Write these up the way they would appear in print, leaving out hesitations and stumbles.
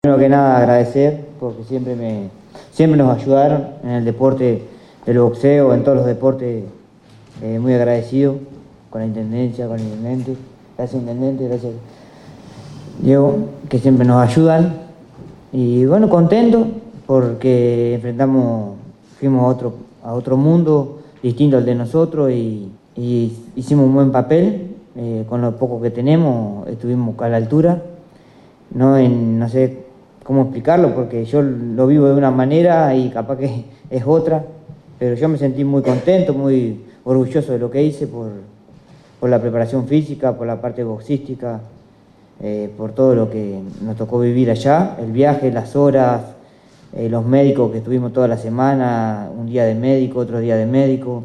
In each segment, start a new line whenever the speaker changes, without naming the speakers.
Primero que nada agradecer porque siempre nos ayudaron en el deporte del boxeo, en todos los deportes, muy agradecido con la intendencia, con el intendente. Gracias intendente, gracias Diego, que siempre nos ayudan. Y bueno, contento porque fuimos a otro mundo distinto al de nosotros y hicimos un buen papel. Con lo poco que tenemos estuvimos a la altura. No sé cómo explicarlo porque yo lo vivo de una manera y capaz que es otra, pero yo me sentí muy contento, muy orgulloso de lo que hice por la preparación física, por la parte boxística, por todo lo que nos tocó vivir allá, el viaje, las horas, los médicos que estuvimos toda la semana, un día de médico, otro día de médico.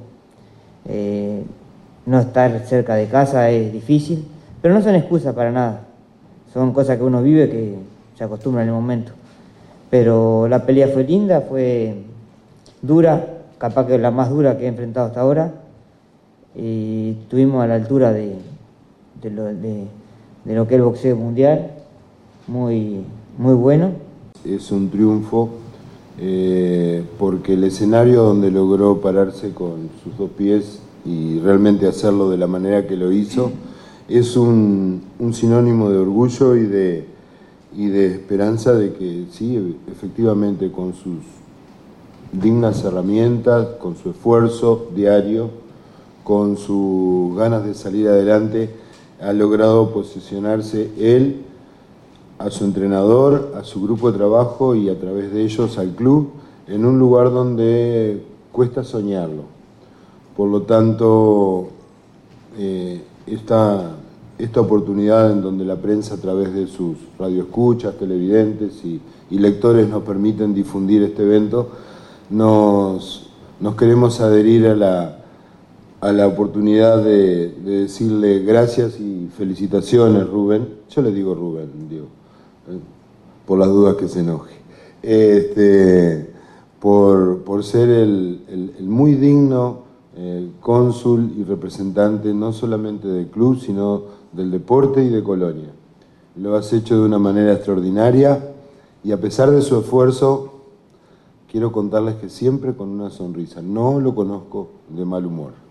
No estar cerca de casa es difícil, pero no son excusas para nada. Son cosas que uno vive que se acostumbra en el momento. Pero la pelea fue linda, fue dura, capaz que la más dura que he enfrentado hasta ahora. Y estuvimos a la altura de lo que es el boxeo mundial, muy bueno.
Es un triunfo porque el escenario donde logró pararse con sus dos pies y realmente hacerlo de la manera que lo hizo es un sinónimo de orgullo y de esperanza de que sí, efectivamente con sus dignas herramientas, con su esfuerzo diario, con sus ganas de salir adelante, ha logrado posicionarse él, a su entrenador, a su grupo de trabajo y a través de ellos al club en un lugar donde cuesta soñarlo. Por lo tanto, esta oportunidad en donde la prensa a través de sus radioescuchas, televidentes y lectores nos permiten difundir este evento, nos queremos adherir a la oportunidad de decirle gracias y felicitaciones, Rubén. Yo le digo Rubén, digo, por las dudas que se enoje. Por ser el muy digno cónsul y representante no solamente del club, sino del deporte y de Colonia. Lo has hecho de una manera extraordinaria y a pesar de su esfuerzo, quiero contarles que siempre con una sonrisa. No lo conozco de mal humor.